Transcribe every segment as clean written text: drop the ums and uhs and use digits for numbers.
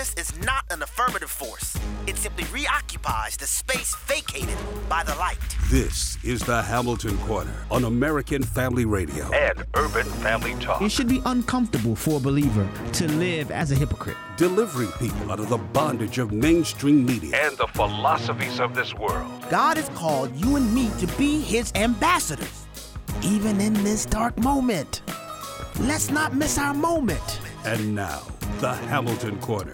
darkness is not an affirmative force. It simply reoccupies the space vacated by the light. This is the Hamilton Corner on American Family Radio and Urban Family Talk. It should be uncomfortable for a believer to live as a hypocrite. Delivering people out of the bondage of mainstream media and the philosophies of this world. God has called you and me to be his ambassadors, even in this dark moment. Let's not miss our moment. And now, the Hamilton Corner.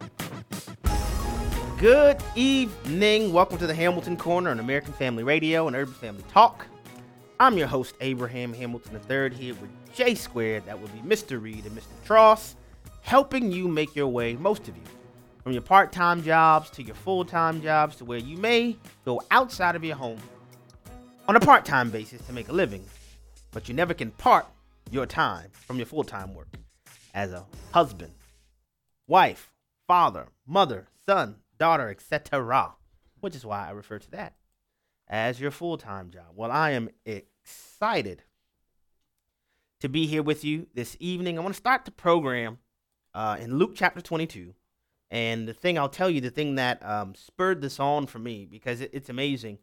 Good evening. Welcome to the Hamilton Corner on American Family Radio and Urban Family Talk. I'm your host, Abraham Hamilton III, here with J Squared. That would be Mr. Reed and Mr. Tross, helping you make your way, most of you, from your part-time jobs to your full-time jobs to where you may go outside of your home on a part-time basis to make a living, but you never can part your time from your full-time work as a husband, wife, father, mother, son, daughter, etc., which is why I refer to that as your full-time job. Well, I am excited to be here with you this evening. I want to start the program in Luke chapter 22, and the thing that spurred this on for me, because it's amazing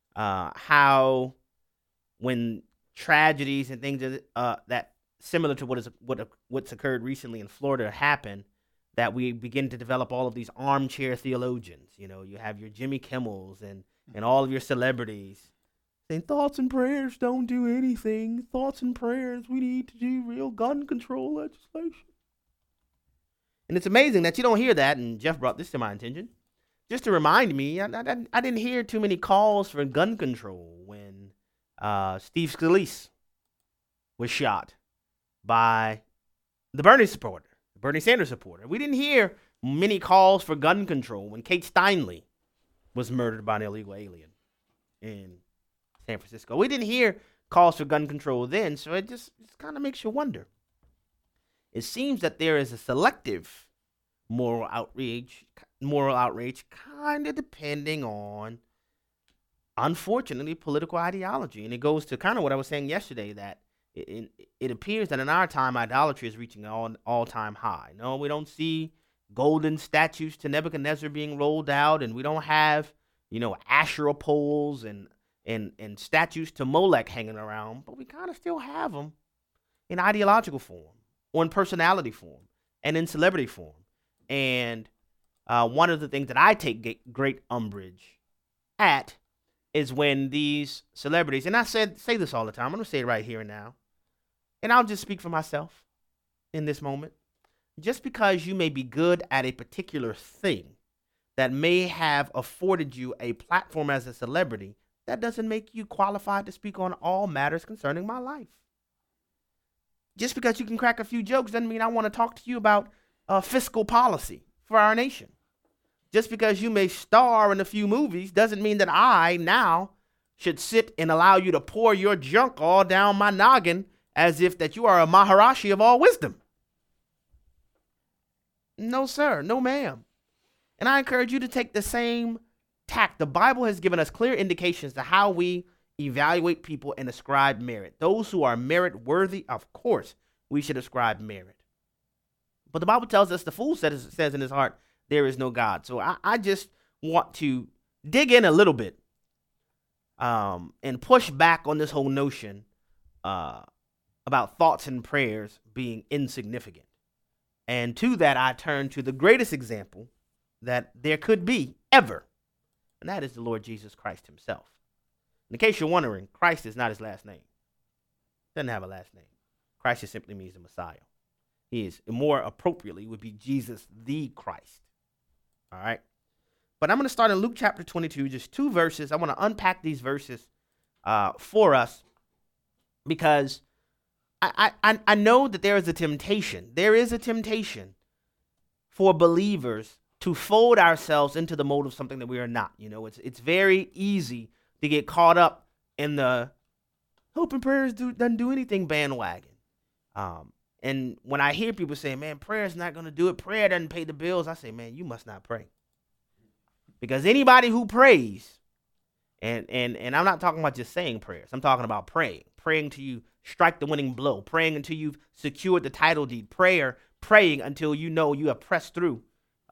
how when tragedies and things that similar to what's occurred recently in Florida happen, that we begin to develop all of these armchair theologians. You know, you have your Jimmy Kimmels and all of your celebrities saying thoughts and prayers don't do anything. Thoughts and prayers, we need to do real gun control legislation. And it's amazing that you don't hear that, and Jeff brought this to my attention, just to remind me, I didn't hear too many calls for gun control when Steve Scalise was shot by the Bernie Sanders supporter. We didn't hear many calls for gun control when Kate Steinle was murdered by an illegal alien in San Francisco. We didn't hear calls for gun control then, so it just kind of makes you wonder. It seems that there is a selective moral outrage kind of depending on, unfortunately, political ideology. And it goes to kind of what I was saying yesterday, that it appears that in our time, idolatry is reaching an all-time high. No, we don't see golden statues to Nebuchadnezzar being rolled out, and we don't have, Asherah poles and statues to Molech hanging around, but we kind of still have them in ideological form, or in personality form, and in celebrity form. And one of the things that I take great umbrage at is when these celebrities, and I say this all the time, I'm going to say it right here and now, and I'll just speak for myself in this moment. Just because you may be good at a particular thing that may have afforded you a platform as a celebrity, that doesn't make you qualified to speak on all matters concerning my life. Just because you can crack a few jokes doesn't mean I want to talk to you about fiscal policy for our nation. Just because you may star in a few movies doesn't mean that I now should sit and allow you to pour your junk all down my noggin as if that you are a Maharishi of all wisdom. No, sir. No, ma'am. And I encourage you to take the same tack. The Bible has given us clear indications to how we evaluate people and ascribe merit. Those who are merit worthy, of course, we should ascribe merit. But the Bible tells us the fool says in his heart, there is no God. So I just want to dig in a little bit and push back on this whole notion about thoughts and prayers being insignificant. And to that, I turn to the greatest example that there could be ever, and that is the Lord Jesus Christ himself. In case you're wondering, Christ is not his last name. Doesn't have a last name. Christ just simply means the Messiah. He is, more appropriately, would be Jesus the Christ. All right. But I'm going to start in Luke chapter 22, just 2 verses. I want to unpack these verses for us because I know that there is a temptation. There is a temptation for believers to fold ourselves into the mold of something that we are not. It's very easy to get caught up in the hope and prayers doesn't do anything bandwagon. And when I hear people say, man, prayer is not going to do it, prayer doesn't pay the bills, I say, man, you must not pray. Because anybody who prays, and I'm not talking about just saying prayers, I'm talking about praying till you strike the winning blow, praying until you've secured the title deed, praying until you know you have pressed through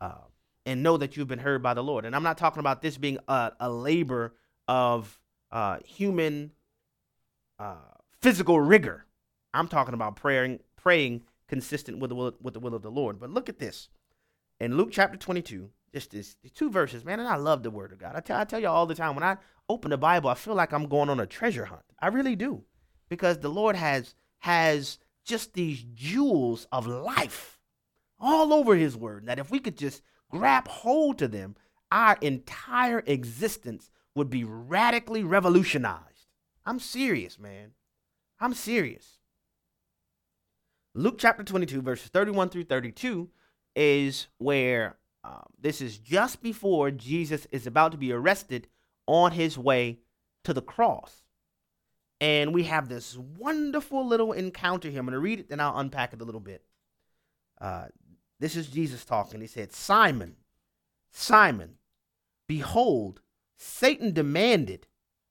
and know that you've been heard by the Lord. And I'm not talking about this being a labor of human physical rigor. I'm talking about praying consistent with the will of the Lord. But look at this. In Luke chapter 22, just these 2 verses, man, and I love the word of God. I tell you all the time, when I open the Bible, I feel like I'm going on a treasure hunt. I really do. Because the Lord has just these jewels of life all over his word, that if we could just grab hold to them, our entire existence would be radically revolutionized. I'm serious, man. I'm serious. Luke chapter 22, verses 31 through 32 is where this is just before Jesus is about to be arrested on his way to the cross. And we have this wonderful little encounter here. I'm going to read it, then I'll unpack it a little bit. This is Jesus talking. He said, Simon, Simon, behold, Satan demanded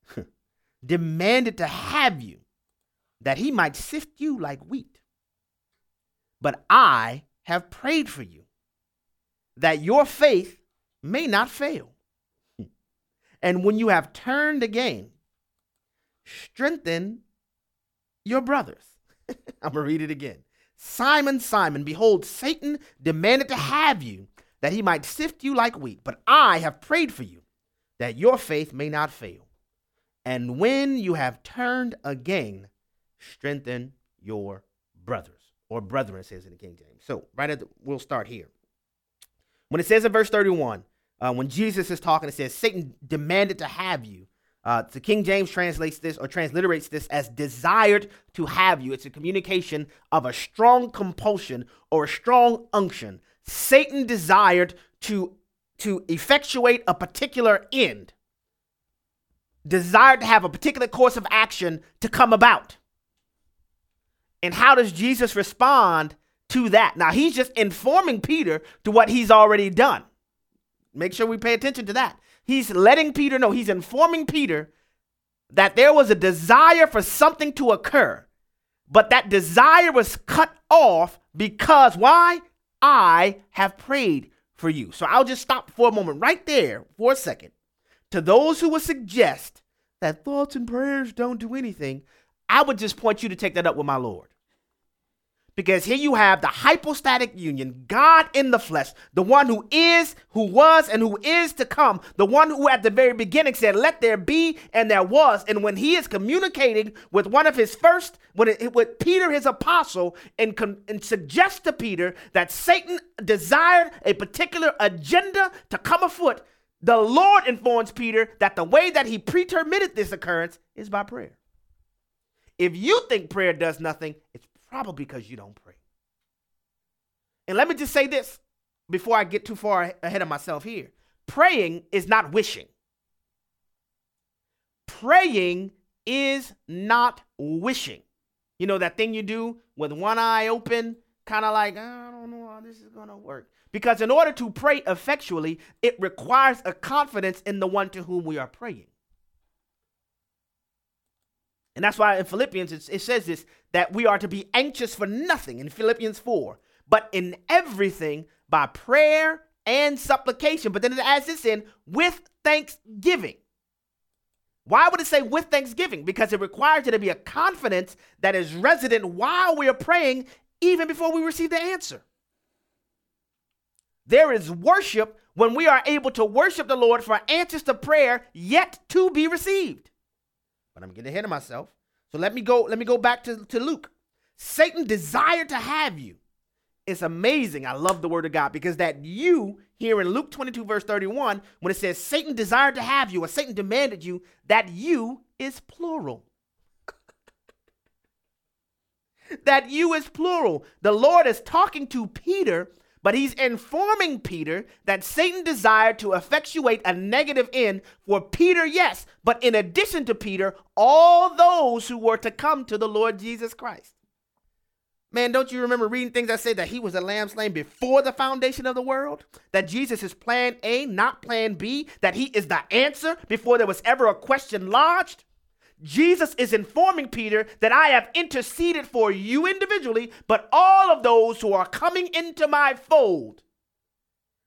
to have you, that he might sift you like wheat. But I have prayed for you, that your faith may not fail. And when you have turned again, strengthen your brothers. I'm going to read it again. Simon, Simon, behold, Satan demanded to have you, that he might sift you like wheat. But I have prayed for you, that your faith may not fail. And when you have turned again, strengthen your brothers. Or brethren, it says in the King James. So we'll start here. When it says in verse 31, when Jesus is talking, it says, Satan demanded to have you. The King James translates this or transliterates this as desired to have you. It's a communication of a strong compulsion or a strong unction. Satan desired to effectuate a particular end, desired to have a particular course of action to come about. And how does Jesus respond to that? Now, he's just informing Peter to what he's already done. Make sure we pay attention to that. He's letting Peter know, he's informing Peter that there was a desire for something to occur, but that desire was cut off because why? I have prayed for you. So I'll just stop for a moment right there for a second. To those who would suggest that thoughts and prayers don't do anything, I would just point you to take that up with my Lord. Because here you have the hypostatic union, God in the flesh, the one who is, who was, and who is to come, the one who at the very beginning said, let there be, and there was. And when he is communicating with one of his first, with Peter, his apostle, and suggests to Peter that Satan desired a particular agenda to come afoot, the Lord informs Peter that the way that he pretermitted this occurrence is by prayer. If you think prayer does nothing, it's probably because you don't pray. And let me just say this before I get too far ahead of myself here. Praying is not wishing. Praying is not wishing. You know, that thing you do with one eye open, kind of like, I don't know how this is going to work. Because in order to pray effectually, it requires a confidence in the one to whom we are praying. And that's why in Philippians, it says this, that we are to be anxious for nothing in Philippians 4, but in everything by prayer and supplication. But then it adds this in, with thanksgiving. Why would it say with thanksgiving? Because it requires there to be a confidence that is resident while we are praying, even before we receive the answer. There is worship when we are able to worship the Lord for answers to prayer yet to be received. But I'm getting ahead of myself. So let me go back to Luke. Satan desired to have you. It's amazing. I love the word of God, because that you here in Luke 22 verse 31, when it says Satan desired to have you or Satan demanded you, that you is plural. That you is plural. The Lord is talking to Peter, but he's informing Peter that Satan desired to effectuate a negative end for Peter, yes, but in addition to Peter, all those who were to come to the Lord Jesus Christ. Man, don't you remember reading things that say that he was a lamb slain before the foundation of the world? That Jesus is plan A, not plan B? That he is the answer before there was ever a question lodged? Jesus is informing Peter that I have interceded for you individually, but all of those who are coming into my fold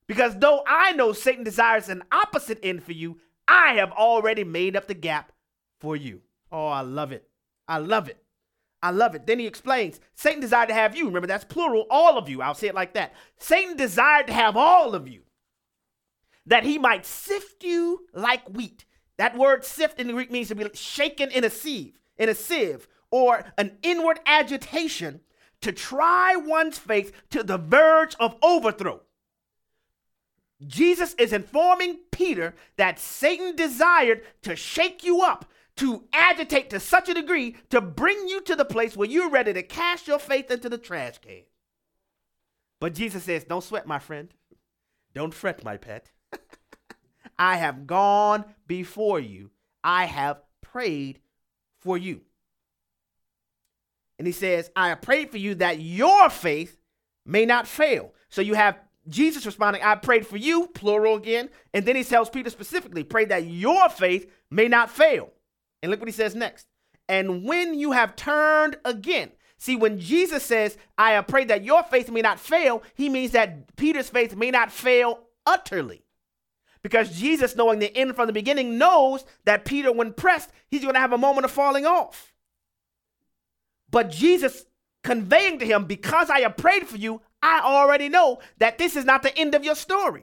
Because though I know Satan desires an opposite end for you, I have already made up the gap for you. Oh, I love it. I love it. I love it. Then he explains, Satan desired to have you. Remember, that's plural, all of you. I'll say it like that. Satan desired to have all of you, that he might sift you like wheat. That word sift in the Greek means to be shaken in a sieve, or an inward agitation to try one's faith to the verge of overthrow. Jesus is informing Peter that Satan desired to shake you up, to agitate to such a degree to bring you to the place where you're ready to cast your faith into the trash can. But Jesus says, don't sweat, my friend. Don't fret, my pet. I have gone before you. I have prayed for you. And he says, I have prayed for you that your faith may not fail. So you have Jesus responding, I prayed for you, plural again. And then he tells Peter specifically, pray that your faith may not fail. And look what he says next. And when you have turned again. See, when Jesus says, I have prayed that your faith may not fail, he means that Peter's faith may not fail utterly. Because Jesus, knowing the end from the beginning, knows that Peter, when pressed, he's going to have a moment of falling off. But Jesus conveying to him, because I have prayed for you, I already know that this is not the end of your story.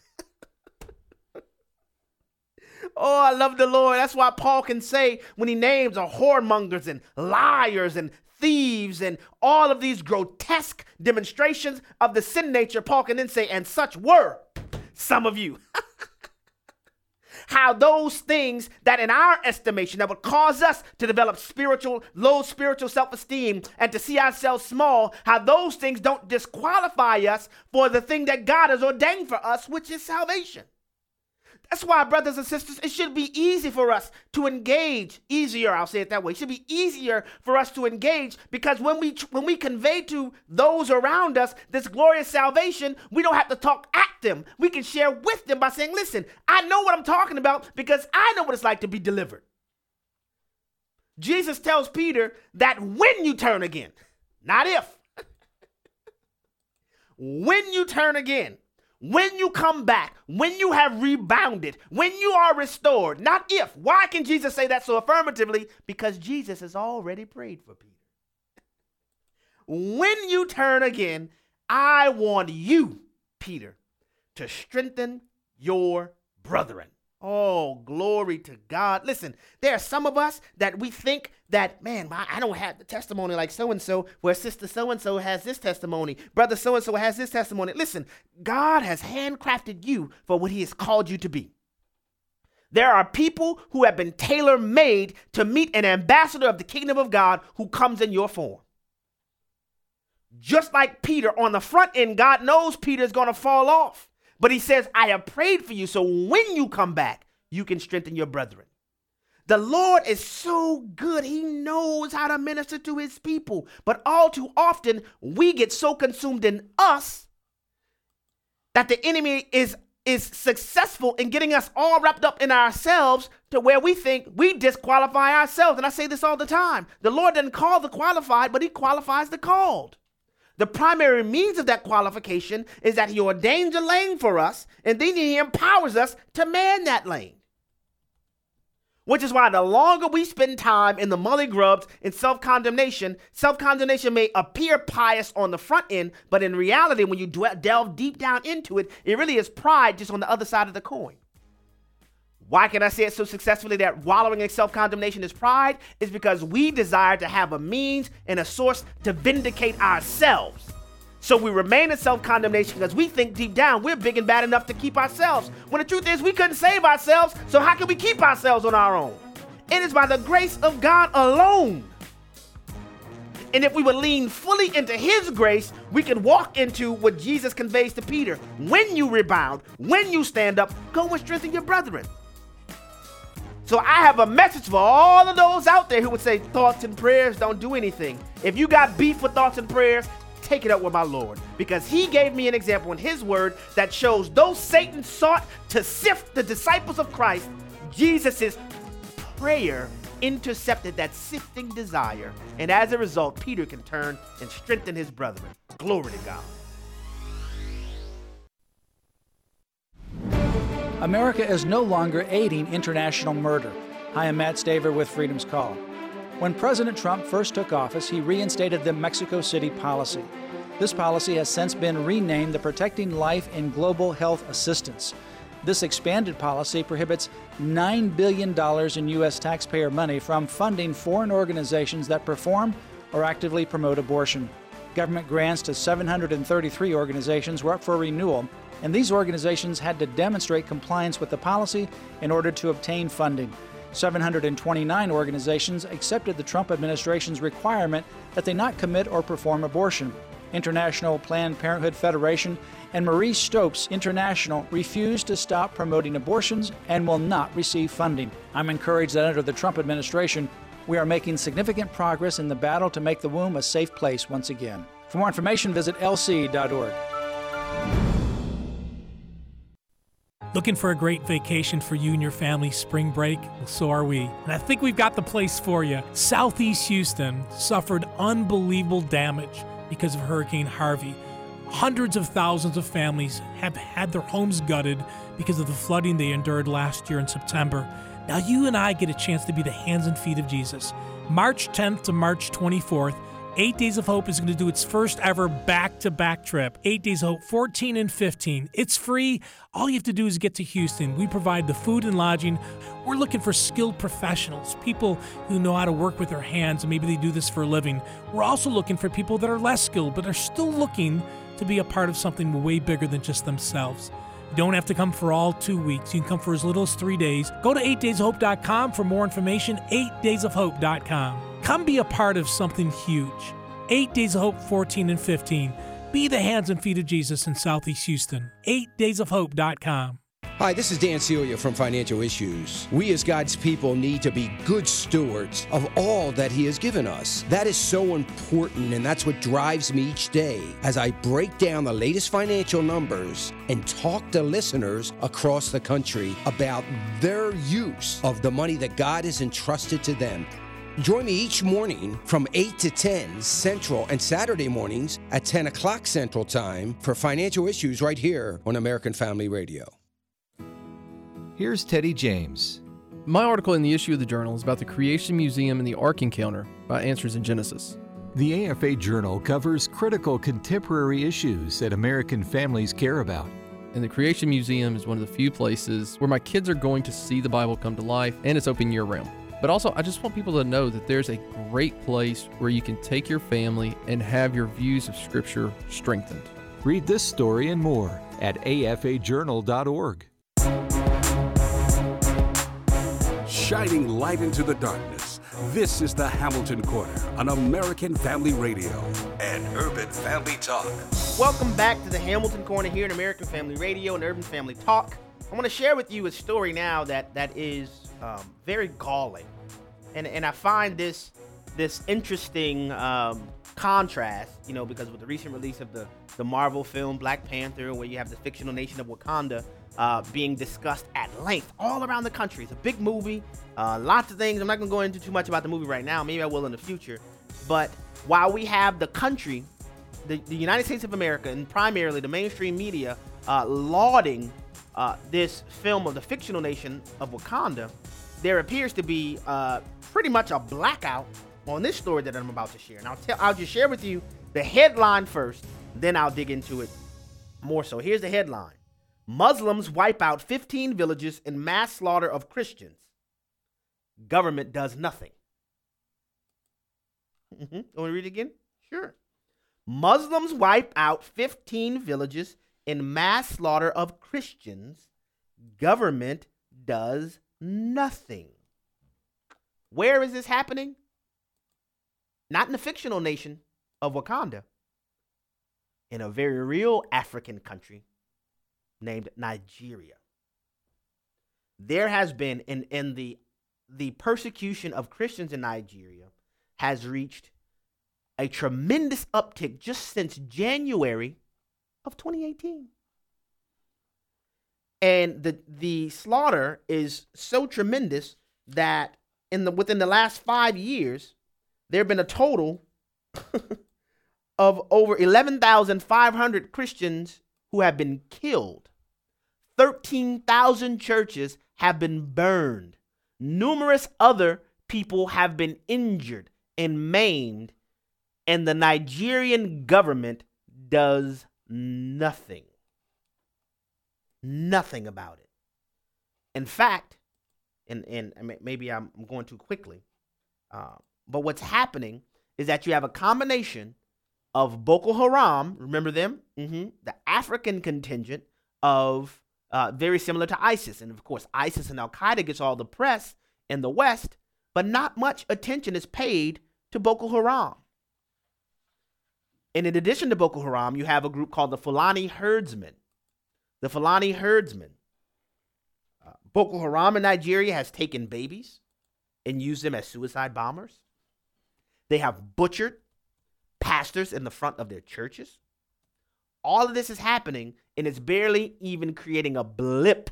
Oh, I love the Lord. That's why Paul can say when he names whoremongers and liars and thieves and all of these grotesque demonstrations of the sin nature, Paul can then say, and such were some of you. How those things that in our estimation that would cause us to develop low spiritual self-esteem and to see ourselves small, how those things don't disqualify us for the thing that God has ordained for us, which is salvation. That's why, brothers and sisters, it should be easy for us to engage. Easier, I'll say it that way. It should be easier for us to engage because when we convey to those around us this glorious salvation, we don't have to talk at them. We can share with them by saying, listen, I know what I'm talking about because I know what it's like to be delivered. Jesus tells Peter that when you turn again, not if, when you turn again, when you come back, when you have rebounded, when you are restored, not if. Why can Jesus say that so affirmatively? Because Jesus has already prayed for Peter. When you turn again, I want you, Peter, to strengthen your brethren. Oh, glory to God. Listen, there are some of us that we think that, man, I don't have the testimony like so-and-so, where sister so-and-so has this testimony, brother so-and-so has this testimony. Listen, God has handcrafted you for what he has called you to be. There are people who have been tailor-made to meet an ambassador of the kingdom of God who comes in your form. Just like Peter, on the front end, God knows Peter is going to fall off. But he says, I have prayed for you, so when you come back, you can strengthen your brethren. The Lord is so good. He knows how to minister to his people. But all too often, we get so consumed in us that the enemy is successful in getting us all wrapped up in ourselves to where we think we disqualify ourselves. And I say this all the time. The Lord doesn't call the qualified, but he qualifies the called. The primary means of that qualification is that he ordains a lane for us, and then he empowers us to man that lane. Which is why the longer we spend time in the mully grubs in self-condemnation may appear pious on the front end, but in reality, when you delve deep down into it, it really is pride just on the other side of the coin. Why can I say it so successfully that wallowing in self-condemnation is pride? It's because we desire to have a means and a source to vindicate ourselves. So we remain in self-condemnation because we think deep down we're big and bad enough to keep ourselves. When the truth is we couldn't save ourselves, so how can we keep ourselves on our own? It is by the grace of God alone. And if we would lean fully into his grace, we can walk into what Jesus conveys to Peter. When you rebound, when you stand up, go and strengthen your brethren. So I have a message for all of those out there who would say thoughts and prayers don't do anything. If you got beef with thoughts and prayers, take it up with my Lord, because he gave me an example in his word that shows though Satan sought to sift the disciples of Christ, Jesus' prayer intercepted that sifting desire. And as a result, Peter can turn and strengthen his brethren. Glory to God. America is no longer aiding international murder. Hi, I'm Matt Staver with Freedom's Call. When President Trump first took office, he reinstated the Mexico City policy. This policy has since been renamed the Protecting Life in Global Health Assistance. This expanded policy prohibits $9 billion in U.S. taxpayer money from funding foreign organizations that perform or actively promote abortion. Government grants to 733 organizations were up for renewal, and these organizations had to demonstrate compliance with the policy in order to obtain funding. 729 organizations accepted the Trump administration's requirement that they not commit or perform abortion. International Planned Parenthood Federation and Marie Stopes International refused to stop promoting abortions and will not receive funding. I'm encouraged that under the Trump administration, we are making significant progress in the battle to make the womb a safe place once again. For more information, visit lc.org. Looking for a great vacation for you and your family spring break? Well, so are we. And I think we've got the place for you. Southeast Houston suffered unbelievable damage because of Hurricane Harvey. Hundreds of thousands of families have had their homes gutted because of the flooding they endured last year in September. Now you and I get a chance to be the hands and feet of Jesus. March 10th to March 24th, 8 Days of Hope is going to do its first ever back-to-back trip. 8 Days of Hope, 14 and 15. It's free. All you have to do is get to Houston. We provide the food and lodging. We're looking for skilled professionals, people who know how to work with their hands, and maybe they do this for a living. We're also looking for people that are less skilled, but are still looking to be a part of something way bigger than just themselves. You don't have to come for all 2 weeks. You can come for as little as 3 days. Go to 8daysofhope.com for more information, 8daysofhope.com. Come be a part of something huge. 8 Days of Hope, 14 and 15. Be the hands and feet of Jesus in Southeast Houston. 8daysofhope.com. Hi, this is Dan Celia from Financial Issues. We as God's people need to be good stewards of all that He has given us. That is so important, and that's what drives me each day as I break down the latest financial numbers and talk to listeners across the country about their use of the money that God has entrusted to them. Join me each morning from 8 to 10 Central and Saturday mornings at 10 o'clock Central Time for Financial Issues right here on American Family Radio. Here's Teddy James. My article in the issue of the Journal is about the Creation Museum and the Ark Encounter by Answers in Genesis. The AFA Journal covers critical contemporary issues that American families care about. And the Creation Museum is one of the few places where my kids are going to see the Bible come to life, and it's open year-round. But also, I just want people to know that there's a great place where you can take your family and have your views of Scripture strengthened. Read this story and more at afajournal.org. Shining light into the darkness. This is the Hamilton Corner on American Family Radio and Urban Family Talk. Welcome back to the Hamilton Corner here in American Family Radio and Urban Family Talk. I want to share with you a story now that is very galling. And I find this interesting contrast, because with the recent release of the Marvel film Black Panther, where you have the fictional nation of Wakanda being discussed at length all around the country. It's a big movie, lots of things. I'm not going to go into too much about the movie right now. Maybe I will in the future. But while we have the country, the United States of America, and primarily the mainstream media lauding this film of the fictional nation of Wakanda, there appears to be pretty much a blackout on this story that I'm about to share. And I'll just share with you the headline first, then I'll dig into it more so. Here's the headline. Muslims wipe out 15 villages in mass slaughter of Christians. Government does nothing. Want me to read it again? Sure. Muslims wipe out 15 villages in mass slaughter of Christians. Government does nothing. Where is this happening? Not in the fictional nation of Wakanda. In a very real African country named Nigeria. There has been, in the persecution of Christians in Nigeria has reached a tremendous uptick just since January of 2018. And the slaughter is so tremendous that within the last 5 years, there have been a total of over 11,500 Christians who have been killed. 13,000 churches have been burned. Numerous other people have been injured and maimed, and the Nigerian government does nothing. Nothing about it. In fact, and maybe I'm going too quickly, but what's happening is that you have a combination of Boko Haram, remember them? The African contingent of very similar to ISIS. And of course, ISIS and Al-Qaeda gets all the press in the West, but not much attention is paid to Boko Haram. And in addition to Boko Haram, you have a group called the Fulani Herdsmen. The Fulani Herdsmen. Boko Haram in Nigeria has taken babies and used them as suicide bombers. They have butchered pastors in the front of their churches. All of this is happening, and it's barely even creating a blip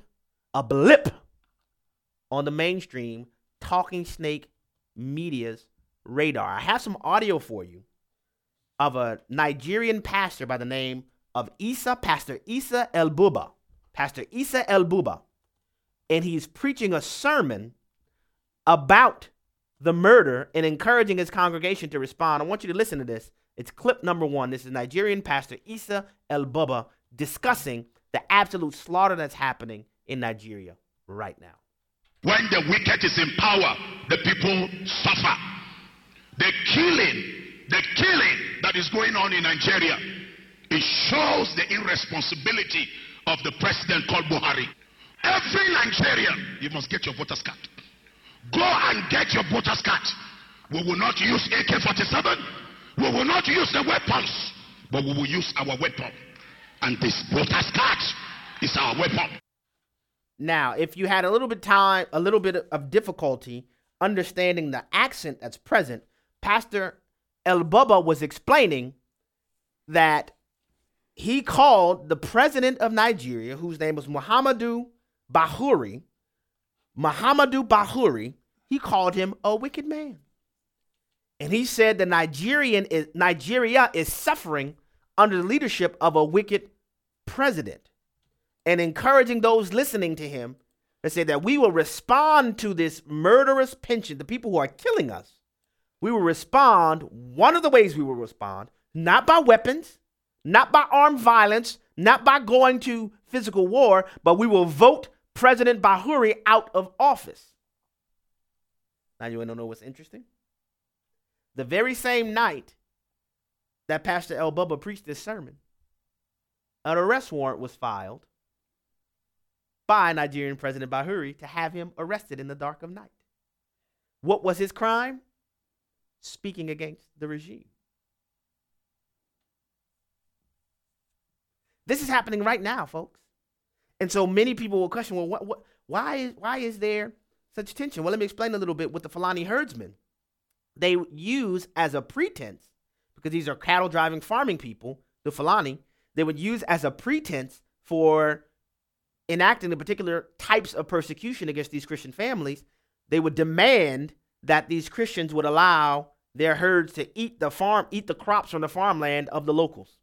on the mainstream talking snake media's radar. I have some audio for you of a Nigerian pastor by the name of Pastor Isa El-Buba. Pastor Isa El-Buba. And he's preaching a sermon about the murder and encouraging his congregation to respond. I want you to listen to this. It's clip number 1. This is Nigerian pastor Isa El-Buba discussing the absolute slaughter that's happening in Nigeria right now. When the wicked is in power, the people suffer. The killing that is going on in Nigeria, it shows the irresponsibility of the president called Buhari. Every Nigerian, you must get your voter's card. Go and get your voter's card. We will not use AK-47. We will not use the weapons, but we will use our weapon. And this voter's card is our weapon. Now, if you had a little bit of difficulty understanding the accent that's present, Pastor El-Buba was explaining that he called the president of Nigeria, whose name was Muhammadu Buhari, he called him a wicked man. And he said that Nigeria is suffering under the leadership of a wicked president, and encouraging those listening to him to say that we will respond to this murderous penchant, the people who are killing us. We will respond. One of the ways we will respond, not by weapons, not by armed violence, not by going to physical war, but we will vote President Buhari out of office. Now, you want to know what's interesting? The very same night that Pastor El-Buba preached this sermon, an arrest warrant was filed by Nigerian President Buhari to have him arrested in the dark of night. What was his crime? Speaking against the regime. This is happening right now, folks. And so many people will question, well, why is there such tension? Well, let me explain a little bit with the Fulani herdsmen. They use as a pretense, because these are cattle driving farming people, the Fulani, they would use as a pretense for enacting the particular types of persecution against these Christian families. They would demand that these Christians would allow their herds to eat the crops from the farmland of the locals.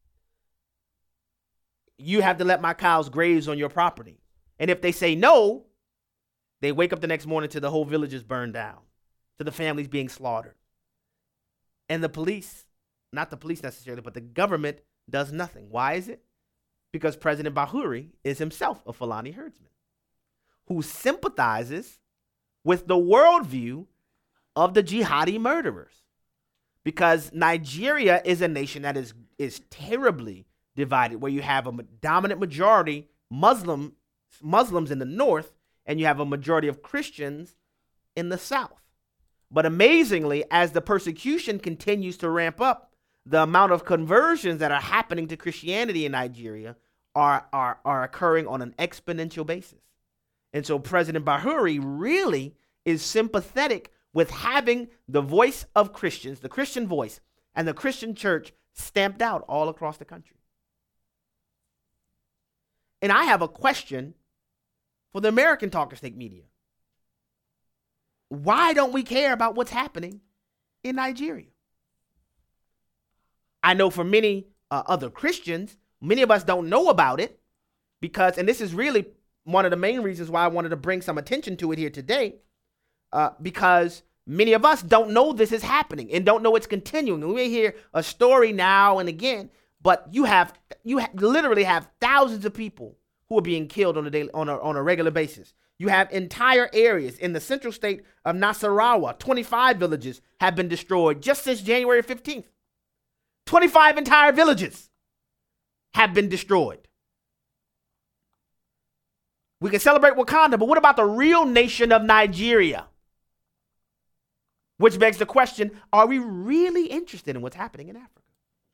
You have to let my cows graze on your property. And if they say no, they wake up the next morning to the whole village is burned down, to the families being slaughtered. And the police, not the police necessarily, but the government does nothing. Why is it? Because President Buhari is himself a Fulani herdsman who sympathizes with the worldview of the jihadi murderers. Because Nigeria is a nation that is terribly divided, where you have a dominant majority Muslims in the north, and you have a majority of Christians in the south. But amazingly, as the persecution continues to ramp up, the amount of conversions that are happening to Christianity in Nigeria are occurring on an exponential basis. And so President Buhari really is sympathetic with having the voice of Christians, the Christian voice, and the Christian church stamped out all across the country. And I have a question for the American talk snake media. Why don't we care about what's happening in Nigeria? I know for many other Christians, many of us don't know about it Because, and this is really one of the main reasons why I wanted to bring some attention to it here today, because many of us don't know this is happening and don't know it's continuing. We may hear a story now and again, but you literally have thousands of people who are being killed on a regular basis. You have entire areas in the central state of Nasarawa. 25 villages have been destroyed just since January 15th. 25 entire villages have been destroyed. We can celebrate Wakanda, but what about the real nation of Nigeria? Which begs the question, are we really interested in what's happening in Africa?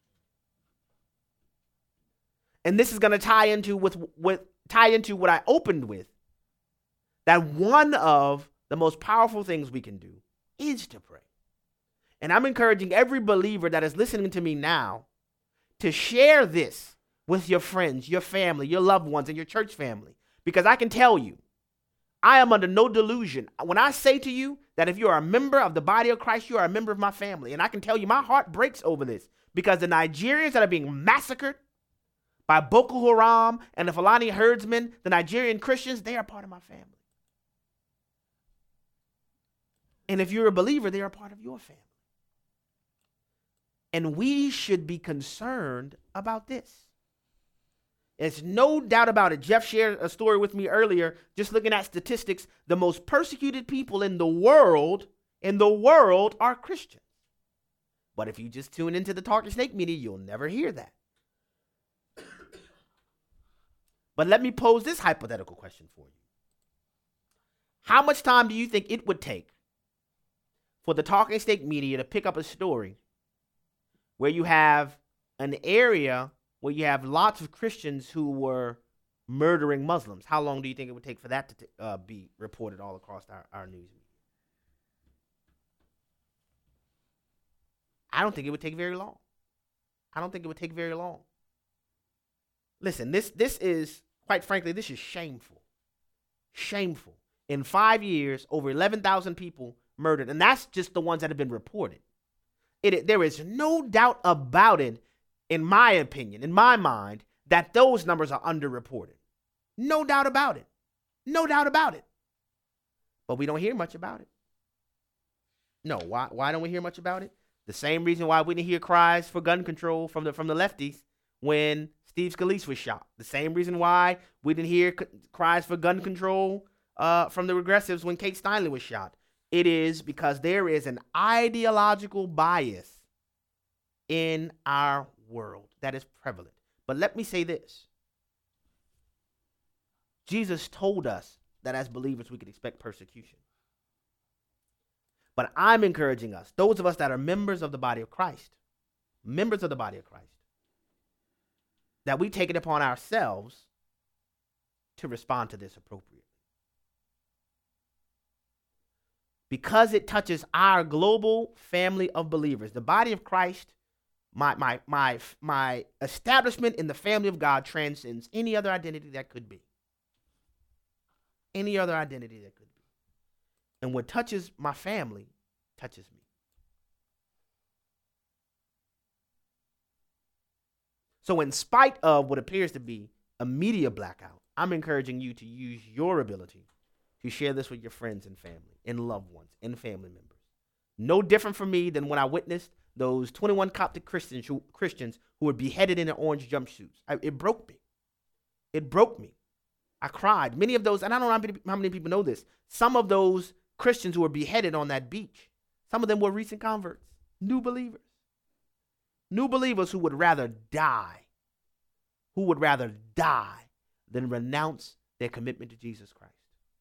And this is going to tie into what I opened with, that one of the most powerful things we can do is to pray. And I'm encouraging every believer that is listening to me now to share this with your friends, your family, your loved ones, and your church family. Because I can tell you, I am under no delusion when I say to you that if you are a member of the body of Christ, you are a member of my family. And I can tell you my heart breaks over this, because the Nigerians that are being massacred by Boko Haram and the Fulani herdsmen, the Nigerian Christians, they are part of my family. And if you're a believer, they are part of your family. And we should be concerned about this. There's no doubt about it. Jeff shared a story with me earlier, just looking at statistics. The most persecuted people in the world are Christians. But if you just tune into the Talking Snake media, you'll never hear that. But let me pose this hypothetical question for you. How much time do you think it would take for the Talking Snake media to pick up a story where you have an area where you have lots of Christians who were murdering Muslims? How long do you think it would take for that to be reported all across our news media? I don't think it would take very long. Listen, this is, quite frankly, this is shameful. Shameful. In 5 years, over 11,000 people murdered, and that's just the ones that have been reported. There is no doubt about it, in my opinion, in my mind, that those numbers are underreported. No doubt about it. But we don't hear much about it. No, why don't we hear much about it? The same reason why we didn't hear cries for gun control from the lefties when Steve Scalise was shot. The same reason why we didn't hear cries for gun control from the progressives when Kate Steinle was shot. It is because there is an ideological bias in our world that is prevalent. But let me say this. Jesus told us that as believers we could expect persecution. But I'm encouraging us, those of us that are members of the body of Christ, that we take it upon ourselves to respond to this appropriately. Because it touches our global family of believers, the body of Christ, my establishment in the family of God transcends any other identity that could be. And what touches my family touches me. So in spite of what appears to be a media blackout, I'm encouraging you to use your ability to share this with your friends and family and loved ones and family members. No different from me than when I witnessed those 21 Coptic Christians who were beheaded in their orange jumpsuits. It broke me. I cried. Many of those, and I don't know how many people know this, some of those Christians who were beheaded on that beach, some of them were recent converts, new believers who would rather die than renounce their commitment to Jesus Christ.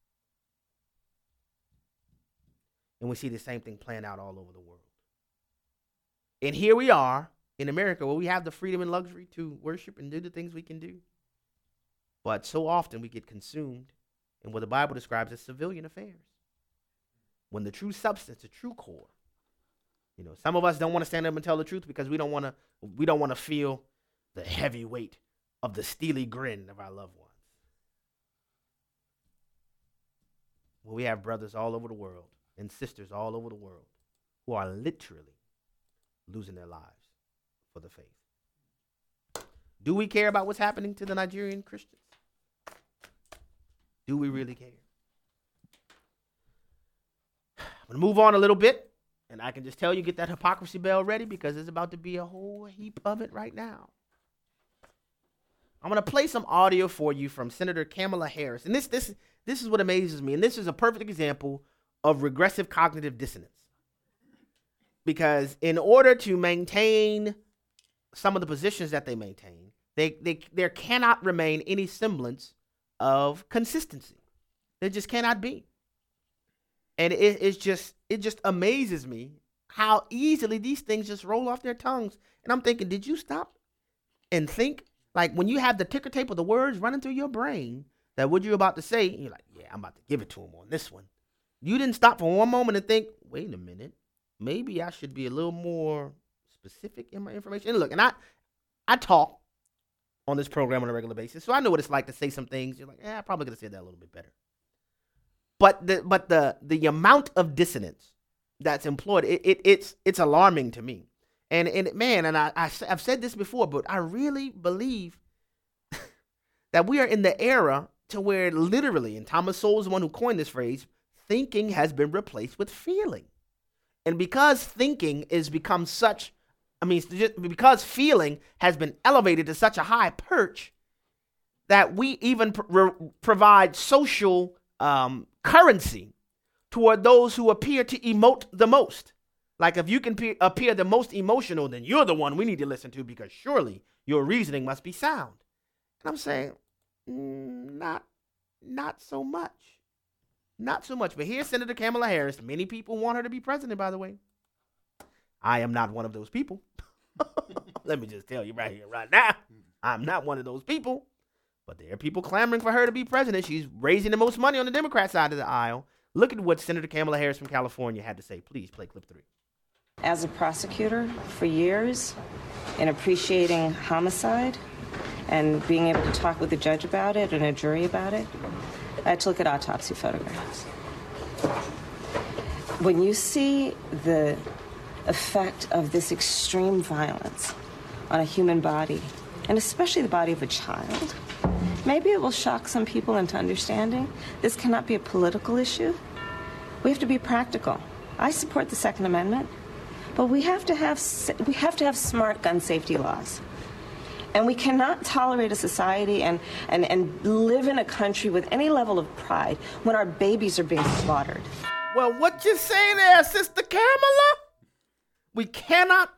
And we see the same thing playing out all over the world. And here we are in America, where we have the freedom and luxury to worship and do the things we can do. But so often we get consumed in what the Bible describes as civilian affairs, when the true substance, the true core, some of us don't want to stand up and tell the truth because we don't want to feel the heavy weight of the steely grin of our loved ones. Well, we have brothers all over the world and sisters all over the world who are literally losing their lives for the faith. Do we care about what's happening to the Nigerian Christians? Do we really care? I'm going to move on a little bit, and I can just tell you, get that hypocrisy bell ready because there's about to be a whole heap of it right now. I'm going to play some audio for you from Senator Kamala Harris. And this is what amazes me, and this is a perfect example of regressive cognitive dissonance. Because in order to maintain some of the positions that they maintain, there cannot remain any semblance of consistency. There just cannot be. And it just amazes me how easily these things just roll off their tongues. And I'm thinking, did you stop and think? Like when you have the ticker tape of the words running through your brain, that what you're about to say, you're like, yeah, I'm about to give it to him on this one. You didn't stop for one moment and think, wait a minute, maybe I should be a little more specific in my information. And look, and I talk on this program on a regular basis, so I know what it's like to say some things. You're like, I probably could have said that a little bit better. But the amount of dissonance that's employed, it's alarming to me. And man, and I've said this before, but I really believe that we are in the era to where literally, and Thomas Sowell is the one who coined this phrase, thinking has been replaced with feeling. And because thinking is become because feeling has been elevated to such a high perch that we even provide social currency toward those who appear to emote the most. Like if you can appear the most emotional, then you're the one we need to listen to because surely your reasoning must be sound. And I'm saying, not so much. Not so much. But here's Senator Kamala Harris. Many people want her to be president, by the way. I am not one of those people. Let me just tell you right here, right now. I'm not one of those people. But there are people clamoring for her to be president. She's raising the most money on the Democrat side of the aisle. Look at what Senator Kamala Harris from California had to say. Please play clip 3. As a prosecutor for years, in appreciating homicide and being able to talk with a judge about it and a jury about it, I had to look at autopsy photographs. When you see the effect of this extreme violence on a human body, and especially the body of a child, maybe it will shock some people into understanding this cannot be a political issue. We have to be practical. I support the Second Amendment, but we have to have smart gun safety laws. And we cannot tolerate a society and live in a country with any level of pride when our babies are being slaughtered. Well, what you say there, Sister Kamala? We cannot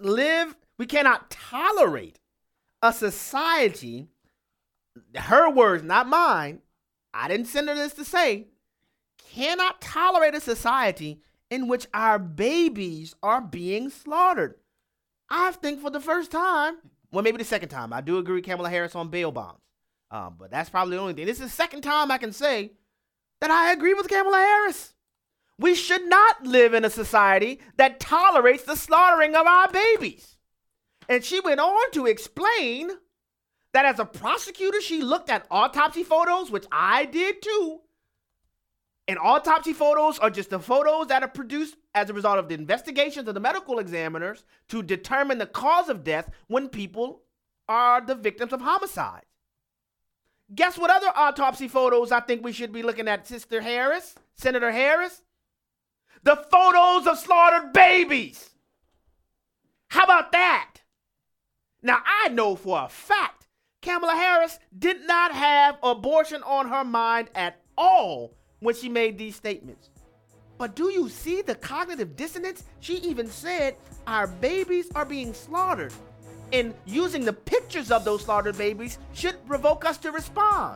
tolerate a society, her words, not mine, I didn't send her this to say, cannot tolerate a society in which our babies are being slaughtered. I think for the first time, well, maybe the second time, I do agree with Kamala Harris on bail bonds. But that's probably the only thing. This is the second time I can say that I agree with Kamala Harris. We should not live in a society that tolerates the slaughtering of our babies. And she went on to explain that as a prosecutor, she looked at autopsy photos, which I did too. And autopsy photos are just the photos that are produced as a result of the investigations of the medical examiners to determine the cause of death when people are the victims of homicide. Guess what other autopsy photos I think we should be looking at, Sister Harris, Senator Harris? The photos of slaughtered babies. How about that? Now, I know for a fact Kamala Harris did not have abortion on her mind at all when she made these statements. But do you see the cognitive dissonance? She even said our babies are being slaughtered, and using the pictures of those slaughtered babies should provoke us to respond.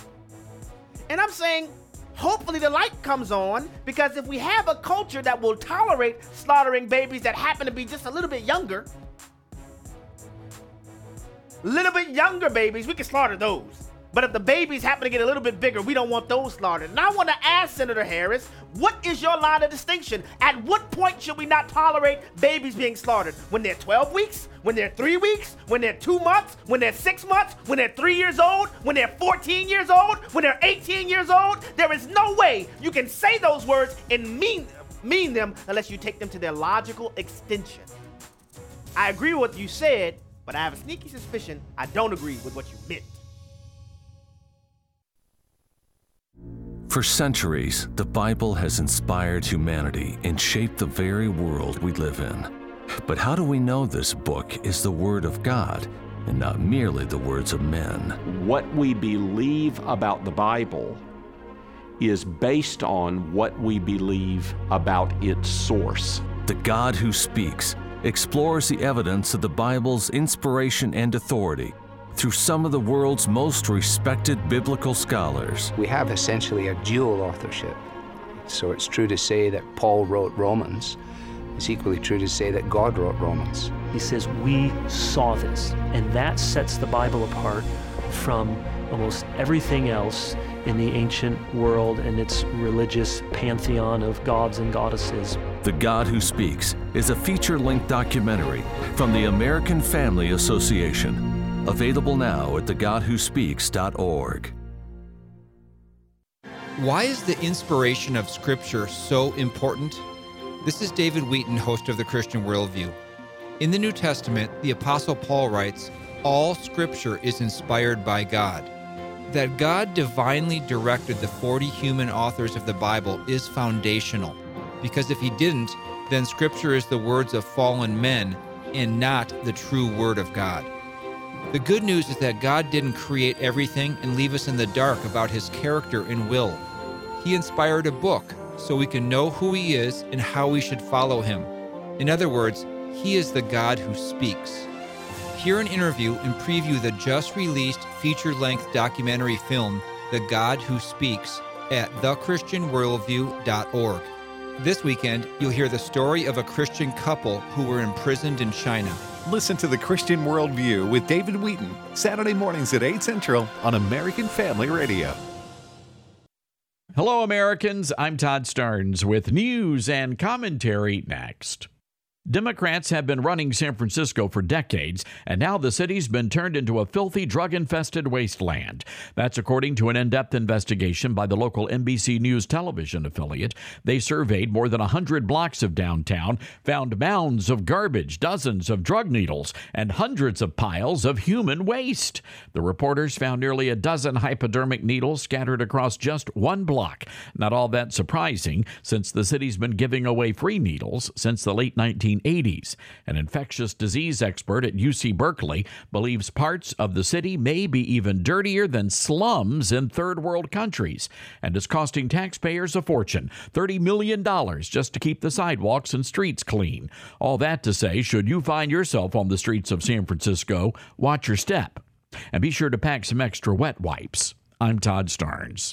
And I'm saying, hopefully the light comes on, because if we have a culture that will tolerate slaughtering babies that happen to be just a little bit younger babies, we can slaughter those. But if the babies happen to get a little bit bigger, we don't want those slaughtered. And I want to ask Senator Harris, what is your line of distinction? At what point should we not tolerate babies being slaughtered? When they're 12 weeks? When they're 3 weeks? When they're 2 months? When they're 6 months? When they're 3 years old? When they're 14 years old? When they're 18 years old? There is no way you can say those words and mean them unless you take them to their logical extension. I agree with what you said, but I have a sneaky suspicion I don't agree with what you meant. For centuries, the Bible has inspired humanity and shaped the very world we live in. But how do we know this book is the Word of God and not merely the words of men? What we believe about the Bible is based on what we believe about its source. The God Who Speaks explores the evidence of the Bible's inspiration and authority through some of the world's most respected biblical scholars. We have essentially a dual authorship. So it's true to say that Paul wrote Romans. It's equally true to say that God wrote Romans. He says, we saw this, and that sets the Bible apart from almost everything else in the ancient world and its religious pantheon of gods and goddesses. The God Who Speaks is a feature-length documentary from the American Family Association. Available now at thegodwhospeaks.org. Why is the inspiration of Scripture so important? This is David Wheaton, host of The Christian Worldview. In the New Testament, the Apostle Paul writes, all Scripture is inspired by God. That God divinely directed the 40 human authors of the Bible is foundational, because if he didn't, then Scripture is the words of fallen men and not the true Word of God. The good news is that God didn't create everything and leave us in the dark about his character and will. He inspired a book so we can know who he is and how we should follow him. In other words, he is the God who speaks. Hear an interview and preview the just-released feature-length documentary film, The God Who Speaks, at thechristianworldview.org. This weekend, you'll hear the story of a Christian couple who were imprisoned in China. Listen to The Christian Worldview with David Wheaton, Saturday mornings at 8 Central on American Family Radio. Hello, Americans. I'm Todd Starnes with news and commentary next. Democrats have been running San Francisco for decades, and now the city's been turned into a filthy, drug-infested wasteland. That's according to an in-depth investigation by the local NBC News television affiliate. They surveyed more than 100 blocks of downtown, found mounds of garbage, dozens of drug needles, and hundreds of piles of human waste. The reporters found nearly a dozen hypodermic needles scattered across just one block. Not all that surprising, since the city's been giving away free needles since the late 1980s. An infectious disease expert at UC Berkeley believes parts of the city may be even dirtier than slums in third world countries, and is costing taxpayers a fortune, $30 million just to keep the sidewalks and streets clean. All that to say, should you find yourself on the streets of San Francisco, watch your step. And be sure to pack some extra wet wipes. I'm Todd Starnes.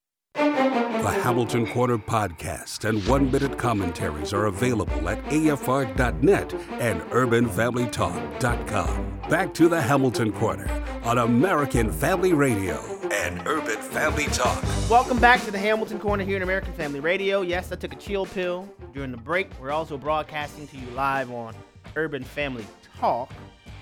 The Hamilton Corner podcast and one-minute commentaries are available at afr.net and urbanfamilytalk.com. Back to the Hamilton Corner on American Family Radio and Urban Family Talk. Welcome back to the Hamilton Corner here in American Family Radio. Yes, I took a chill pill during the break. We're also broadcasting to you live on Urban Family Talk.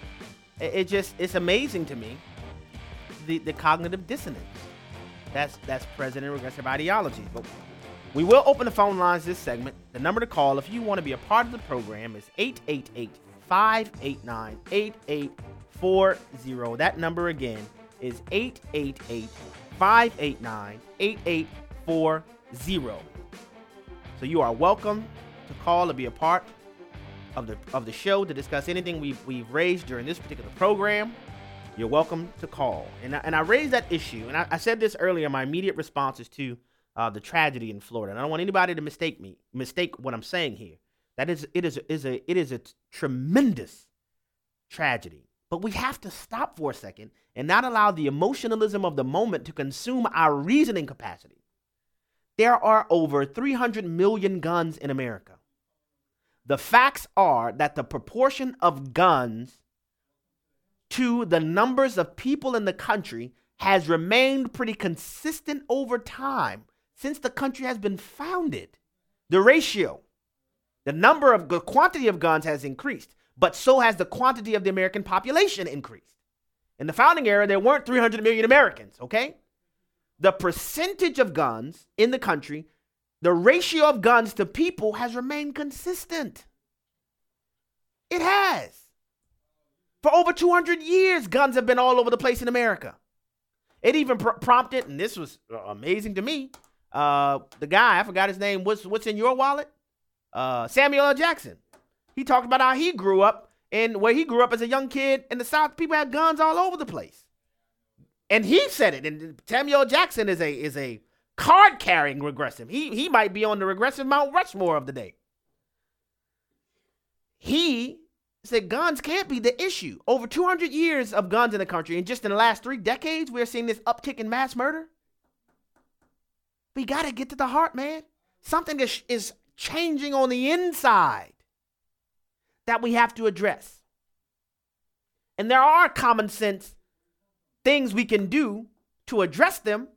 It's amazing to me, the cognitive dissonance that's present in regressive ideology. But we will open the phone lines this segment. The number to call if you want to be a part of the program is 888-589-8840. That number again is 888-589-8840. So you are welcome to call or be a part of the show to discuss anything we've raised during this particular program. You're welcome to call. And I raised that issue, and I said this earlier. My immediate response is to the tragedy in Florida. And I don't want anybody to mistake what I'm saying here. That it is a tremendous tragedy. But we have to stop for a second and not allow the emotionalism of the moment to consume our reasoning capacity. There are over 300 million guns in America. The facts are that the proportion of guns to the numbers of people in the country has remained pretty consistent over time since the country has been founded. The ratio, the quantity of guns has increased, but so has the quantity of the American population increased. In the founding era, there weren't 300 million Americans, okay? The percentage of guns in the country, the ratio of guns to people has remained consistent. It has. For over 200 years, guns have been all over the place in America. It even prompted, and this was amazing to me, the guy, I forgot his name, what's in your wallet? Samuel L. Jackson. He talked about how he grew up, and where he grew up as a young kid in the South, people had guns all over the place. And he said it, and Samuel L. Jackson is a card-carrying regressive. He might be on the regressive Mount Rushmore of the day. He said guns can't be the issue. Over 200 years of guns in the country, and just in the last 3 decades, we're seeing this uptick in mass murder. We got to get to the heart, man. Something is changing on the inside that we have to address. And there are common sense things we can do to address them.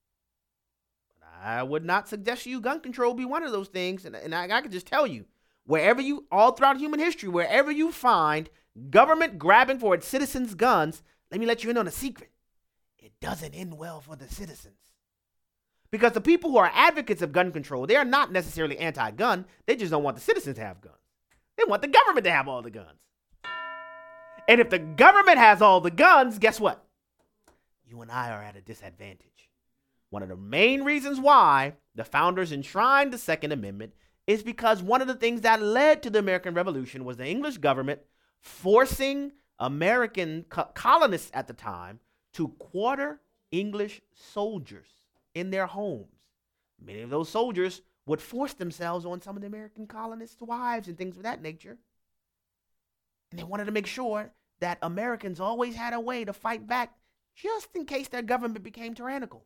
I would not suggest you gun control be one of those things. And I can just tell you, wherever you, all throughout human history, wherever you find government grabbing for its citizens' guns, let me let you in on a secret. It doesn't end well for the citizens. Because the people who are advocates of gun control, they are not necessarily anti-gun. They just don't want the citizens to have guns. They want the government to have all the guns. And if the government has all the guns, guess what? You and I are at a disadvantage. One of the main reasons why the founders enshrined the Second Amendment is because one of the things that led to the American Revolution was the English government forcing American colonists at the time to quarter English soldiers in their homes. Many of those soldiers would force themselves on some of the American colonists' wives and things of that nature. And they wanted to make sure that Americans always had a way to fight back just in case their government became tyrannical.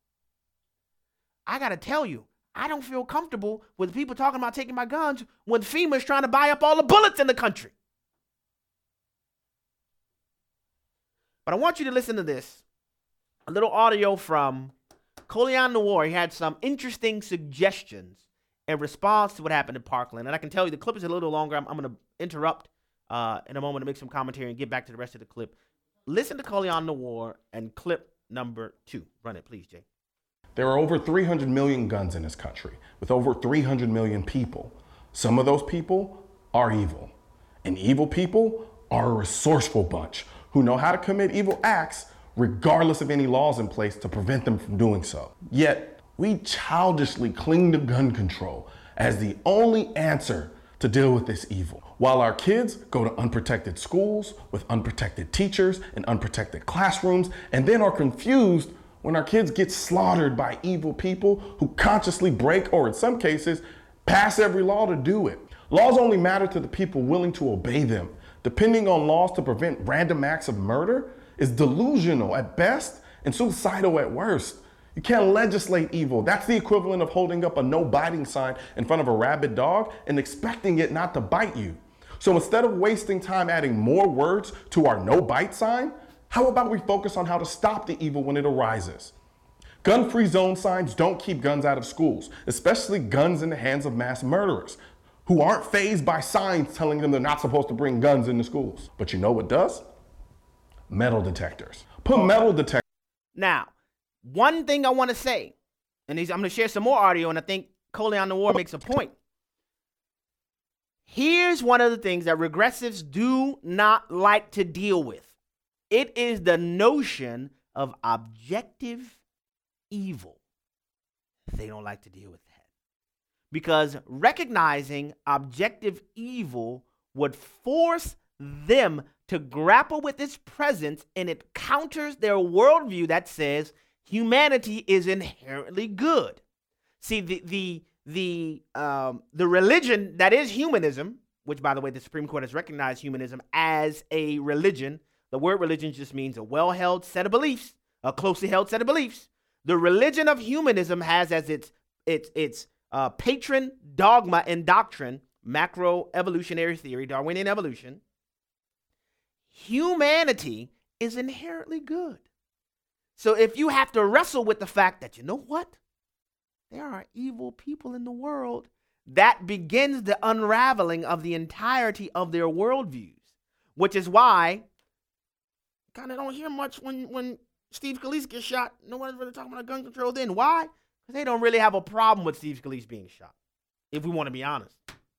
I got to tell you, I don't feel comfortable with people talking about taking my guns when FEMA's trying to buy up all the bullets in the country. But I want you to listen to this. A little audio from Colion Noir. He had some interesting suggestions in response to what happened in Parkland. And I can tell you the clip is a little longer. I'm going to interrupt in a moment to make some commentary and get back to the rest of the clip. Listen to Colion Noir and clip number 2. Run it, please, Jay. There are over 300 million guns in this country, with over 300 million people. Some of those people are evil. And evil people are a resourceful bunch who know how to commit evil acts regardless of any laws in place to prevent them from doing so. Yet, we childishly cling to gun control as the only answer to deal with this evil. While our kids go to unprotected schools with unprotected teachers and unprotected classrooms, and then are confused when our kids get slaughtered by evil people who consciously break, or in some cases, pass every law to do it. Laws only matter to the people willing to obey them. Depending on laws to prevent random acts of murder is delusional at best and suicidal at worst. You can't legislate evil. That's the equivalent of holding up a no biting sign in front of a rabid dog and expecting it not to bite you. So instead of wasting time adding more words to our no bite sign, how about we focus on how to stop the evil when it arises? Gun-free zone signs don't keep guns out of schools, especially guns in the hands of mass murderers who aren't fazed by signs telling them they're not supposed to bring guns into schools. But you know what does? Metal detectors. Put metal detectors. Now, one thing I want to say, and I'm going to share some more audio, and I think Colion Noir makes a point. Here's one of the things that regressives do not like to deal with. It is the notion of objective evil. They don't like to deal with that. Because recognizing objective evil would force them to grapple with its presence, and it counters their worldview that says humanity is inherently good. See, the religion that is humanism, which, by the way, the Supreme Court has recognized humanism as a religion. The word religion just means a well-held set of beliefs, a closely held set of beliefs. The religion of humanism has as its patron dogma and doctrine, macroevolutionary theory, Darwinian evolution. Humanity is inherently good. So if you have to wrestle with the fact that, you know what? There are evil people in the world, that begins the unraveling of the entirety of their worldviews, which is why kind of don't hear much when Steve Scalise gets shot. No one's really talking about gun control then. Why? Because they don't really have a problem with Steve Scalise being shot, if we want to be honest.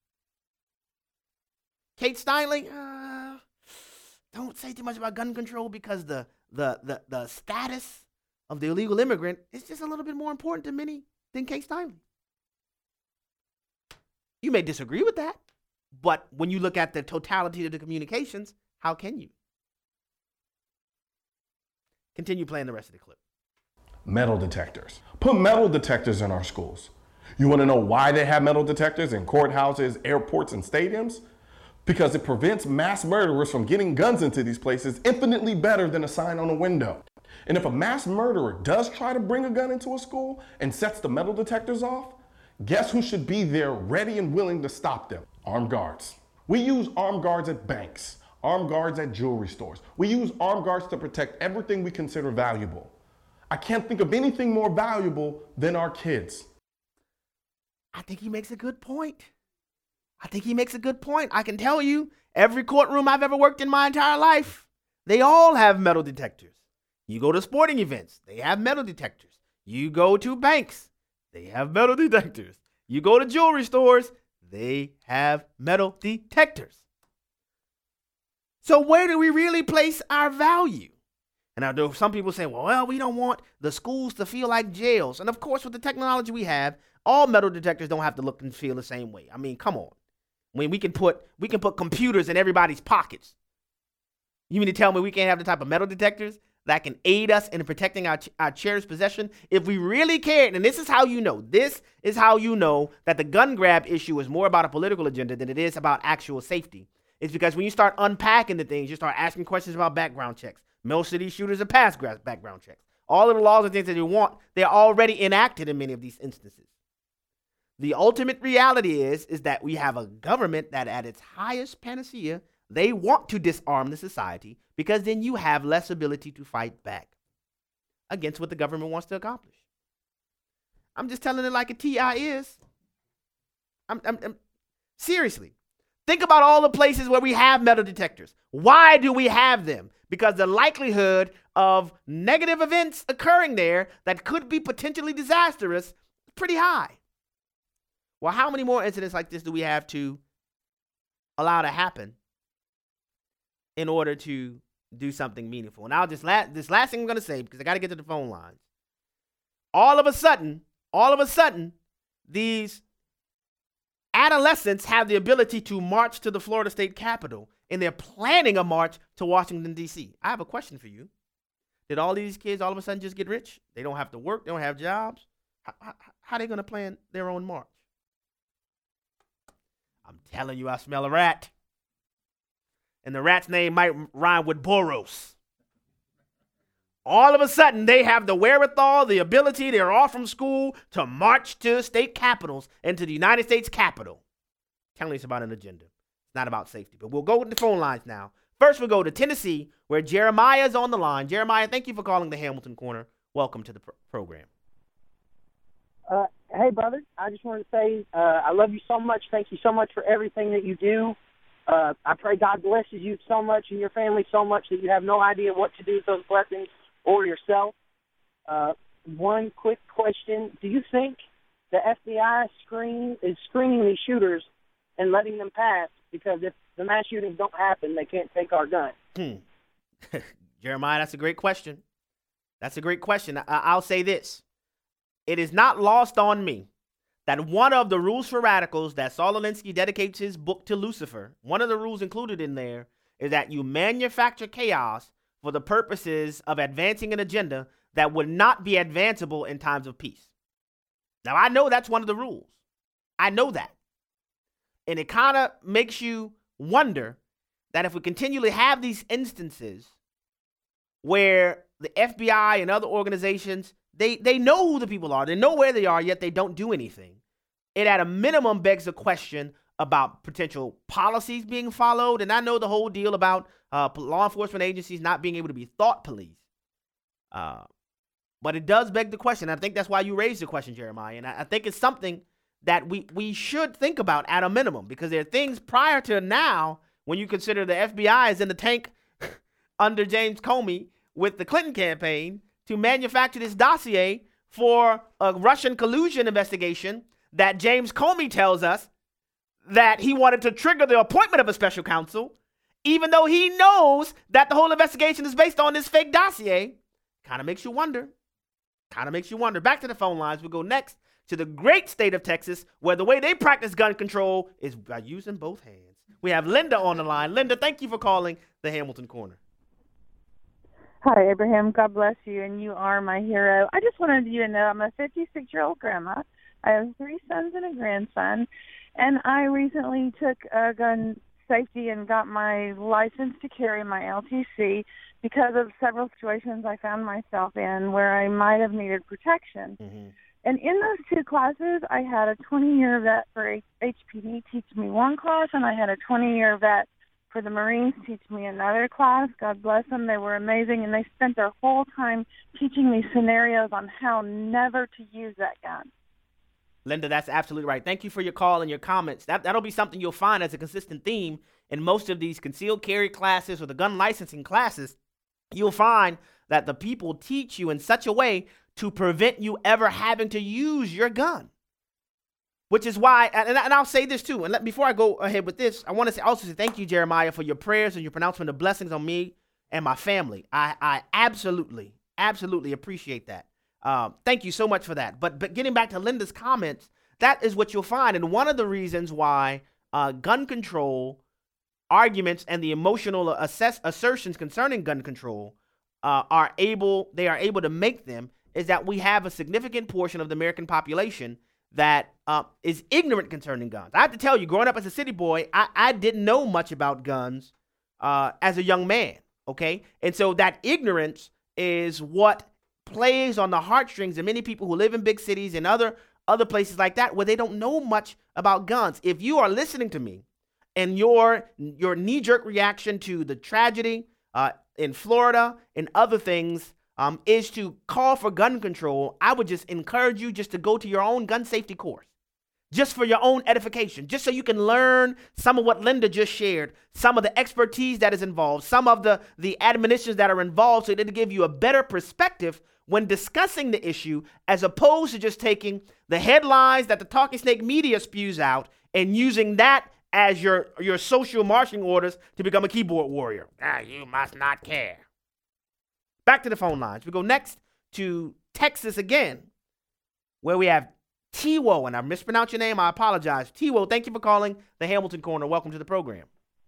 Kate Steinle, don't say too much about gun control because the status of the illegal immigrant is just a little bit more important to many than Case Steinle. You may disagree with that, but when you look at the totality of the communications, how can you? Continue playing the rest of the clip. Metal detectors. Put metal detectors in our schools. You want to know why they have metal detectors in courthouses, airports, and stadiums? Because it prevents mass murderers from getting guns into these places infinitely better than a sign on a window. And if a mass murderer does try to bring a gun into a school and sets the metal detectors off, guess who should be there ready and willing to stop them? Armed guards. We use armed guards at banks, armed guards at jewelry stores. We use armed guards to protect everything we consider valuable. I can't think of anything more valuable than our kids. I think he makes a good point. I can tell you, every courtroom I've ever worked in my entire life, they all have metal detectors. You go to sporting events, they have metal detectors. You go to banks, they have metal detectors. You go to jewelry stores, they have metal detectors. So where do we really place our value? And I know some people say, well, we don't want the schools to feel like jails. And of course, with the technology we have, all metal detectors don't have to look and feel the same way. I mean, come on. When we can put computers in everybody's pockets. You mean to tell me we can't have the type of metal detectors that can aid us in protecting our cherished possession? If we really cared, and this is how you know that the gun grab issue is more about a political agenda than it is about actual safety. It's because when you start unpacking the things, you start asking questions about background checks. Most of these shooters have passed background checks. All of the laws and things that you want, they're already enacted in many of these instances. The ultimate reality is that we have a government that at its highest panacea, they want to disarm the society because then you have less ability to fight back against what the government wants to accomplish. I'm just telling it like a TI is. I'm seriously. Think about all the places where we have metal detectors. Why do we have them? Because the likelihood of negative events occurring there that could be potentially disastrous is pretty high. Well, how many more incidents like this do we have to allow to happen in order to do something meaningful? And this last thing I'm going to say, because I got to get to the phone lines. All of a sudden, these adolescents have the ability to march to the Florida State Capitol, and they're planning a march to Washington, D.C. I have a question for you. Did all these kids all of a sudden just get rich? They don't have to work. They don't have jobs. How are they going to plan their own march? I'm telling you, I smell a rat. And the rat's name might rhyme with Boros. All of a sudden, they have the wherewithal, the ability, they're off from school to march to state capitals and to the United States Capitol. Telling us about an agenda. It's not about safety. But we'll go with the phone lines now. First, we'll go to Tennessee, where Jeremiah is on the line. Jeremiah, thank you for calling the Hamilton Corner. Welcome to the program. Hey, brother. I just wanted to say I love you so much. Thank you so much for everything that you do. I pray God blesses you so much and your family so much that you have no idea what to do with those blessings or yourself. One quick question. Do you think the FBI is screening these shooters and letting them pass? Because if the mass shootings don't happen, they can't take our guns. Jeremiah, that's a great question. I'll say this. It is not lost on me that one of the rules for radicals that Saul Alinsky dedicates his book to Lucifer, one of the rules included in there is that you manufacture chaos for the purposes of advancing an agenda that would not be advanceable in times of peace. Now, I know that's one of the rules. I know that. And it kind of makes you wonder that if we continually have these instances where the FBI and other organizations, they know who the people are, they know where they are, yet they don't do anything. It at a minimum begs a question about potential policies being followed. And I know the whole deal about law enforcement agencies not being able to be thought police. But it does beg the question. I think that's why you raised the question, Jeremiah. And I think it's something that we should think about at a minimum, because there are things prior to now when you consider the FBI is in the tank under James Comey with the Clinton campaign to manufacture this dossier for a Russian collusion investigation that James Comey tells us that he wanted to trigger the appointment of a special counsel, even though he knows that the whole investigation is based on this fake dossier. Kind of makes you wonder. Back to the phone lines. We'll go next to the great state of Texas, where the way they practice gun control is by using both hands. We have Linda on the line. Linda, thank you for calling the Hamilton Corner. Hi, Abraham. God bless you, and you are my hero. I just wanted you to know I'm a 56-year-old grandma. I have 3 sons and a grandson, and I recently took gun safety and got my license to carry, my LTC, because of several situations I found myself in where I might have needed protection. Mm-hmm. And in those 2 classes, I had a 20-year vet for HPD teach me one class, and I had a 20-year vet for the Marines teach me another class. God bless them. They were amazing, and they spent their whole time teaching me scenarios on how never to use that gun. Linda, that's absolutely right. Thank you for your call and your comments. That'll be something you'll find as a consistent theme in most of these concealed carry classes or the gun licensing classes. You'll find that the people teach you in such a way to prevent you ever having to use your gun. Which is why, and I'll say this too, and before I go ahead with this, I want to also say thank you, Jeremiah, for your prayers and your pronouncement of blessings on me and my family. I absolutely appreciate that. Thank you so much for that. But getting back to Linda's comments, that is what you'll find. And one of the reasons why gun control arguments and the emotional assertions concerning gun control are able to make them is that we have a significant portion of the American population that is ignorant concerning guns. I have to tell you, growing up as a city boy, I didn't know much about guns as a young man, okay? And so that ignorance is what plays on the heartstrings of many people who live in big cities and other places like that where they don't know much about guns. If you are listening to me and your knee-jerk reaction to the tragedy in Florida and other things is to call for gun control, I would just encourage you just to go to your own gun safety course, just for your own edification, just so you can learn some of what Linda just shared, some of the expertise that is involved, some of the admonitions that are involved, so it'll give you a better perspective when discussing the issue, as opposed to just taking the headlines that the Talking Snake media spews out and using that as your social marching orders to become a keyboard warrior. You must not care. Back to the phone lines. We go next to Texas again, where we have Tiwo, and I mispronounced your name. I apologize. Tiwo, thank you for calling the Hamilton Corner. Welcome to the program.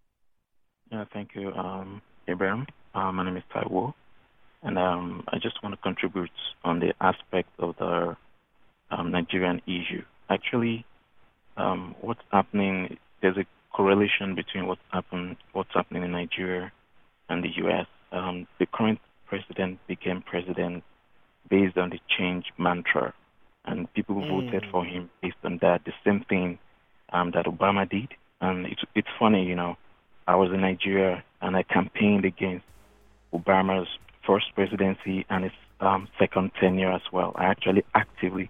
Yeah, thank you, Abraham. My name is Taiwo, and I just want to contribute on the aspect of the Nigerian issue. Actually, what's happening, there's a correlation between what's happening in Nigeria and the U.S. The current president became president based on the change mantra, and people voted for him based on that. The same thing that Obama did. And it's funny, you know, I was in Nigeria and I campaigned against Obama's first presidency and his second tenure as well. I actually actively,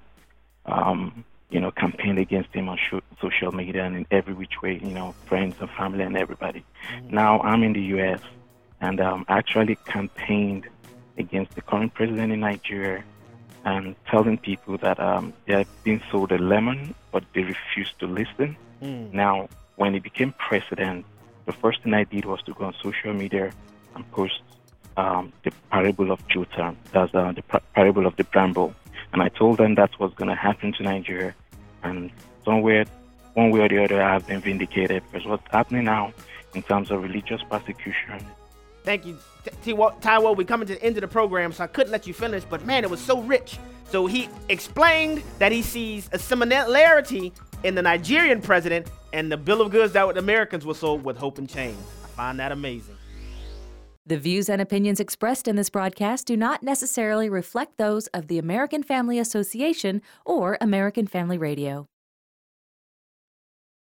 campaigned against him on social media and in every which way, friends and family and everybody. Now I'm in the U.S. and actually campaigned against the current president in Nigeria and telling people that they have been sold a lemon, but they refused to listen. Now, when he became president, the first thing I did was to go on social media and post the parable of Jotham, that's the parable of the bramble. And I told them that's what's going to happen to Nigeria. And somewhere, one way or the other, I have been vindicated, because what's happening now in terms of religious persecution. Thank you, Taiwo. We're coming to the end of the program, so I couldn't let you finish, but man, it was so rich. So he explained that he sees a similarity in the Nigerian president and the bill of goods that Americans were sold with hope and change. I find that amazing. The views and opinions expressed in this broadcast do not necessarily reflect those of the American Family Association or American Family Radio.